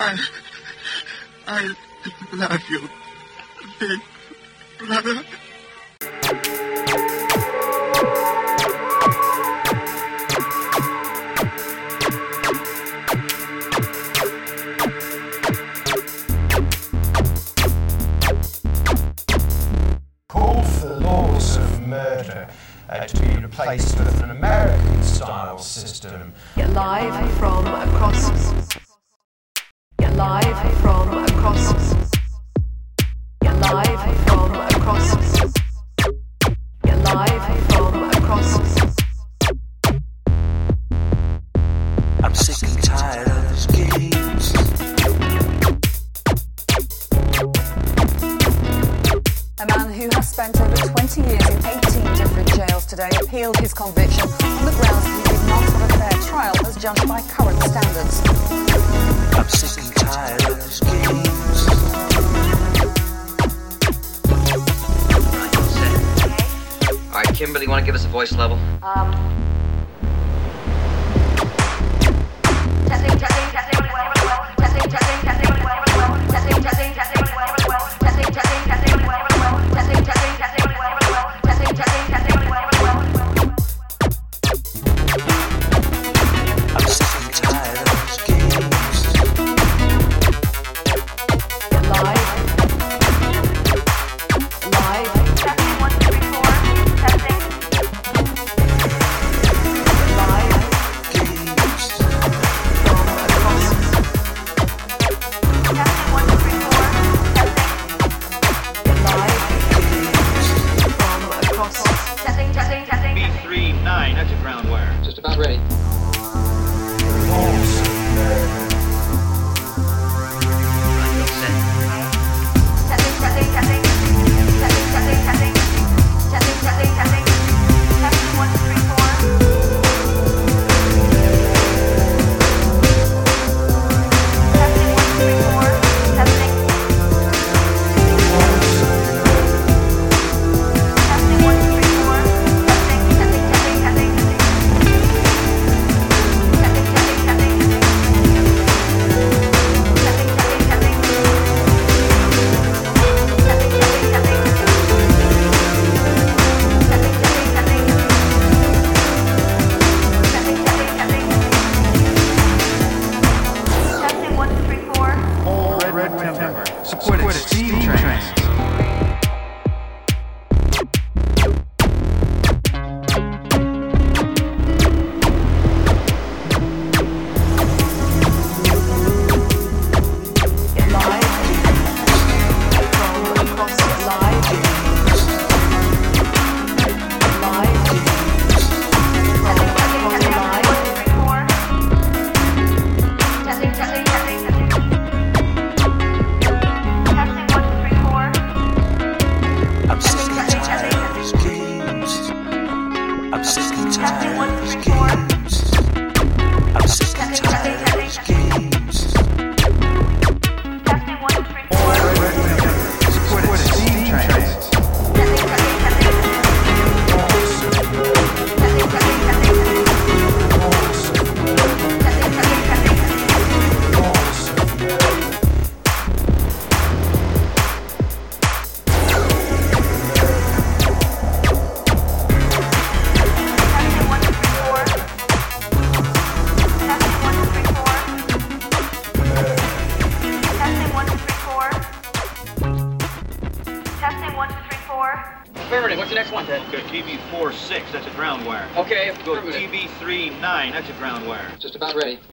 I love you, big brother. Call for laws of murder to be replaced with an American-style system. Get live from across. Get live from across. Get live from across. Get live from across. I'm sick and tired of these games. A man who has spent over 20 years in 18 different jails today appealed his conviction on the grounds that he did not have a fair trial as judged by current standards. I'm sick and tired of these games. Alright, Kimberly, want to give us a voice level? Testing, testing, testing, testing, testing, testing, testing, testing, testing, testing, testing, testing, testing, testing, testing, testing, testing, testing. I'm sick and tired of these games. Get live. Live. Testing, 1, 2, 3, 4. Testing. Live Games. from across. Testing, 1, 2, 3, 4. Testing. Get live from across. Testing, testing, testing. B39, exit ground wire. Just about ready. Laws of murder. Testing, testing, testing. Testing, testing, testing. Testing, testing, testing. Testing, 1, 2, 3, 4. Testing, 1, 2, 3, 4. Testing. Testing, 1, 2, 3, 4. Testing, testing, testing, testing. Testing, testing, testing. Testing, testing, testing. Testing 1, 2, 3, 4. All red timber. Supported steam trains. Get live from across. Live. Live from across. Live. Testing, testing, testing, testing. Testing 1, 2, 3, 4. I'm sick and tired of these games. I'm sick and tired of these games. I'm sick and tired of these games. Testing 1, 2, 3, 4. Supported steam trains. Testing, testing, testing. Testing, testing, testing. Testing, testing, testing. Testing 1, 2, 3, 4. Testing 1, 2, 3, 4. Testing 1, 2, 3, 4. Testing 1, 2, 3, 4. Affirmative, what's the next one, Ted? Okay, TB46, exit ground wire. Okay, Go affirmative. TB39, exit ground wire. Just about ready.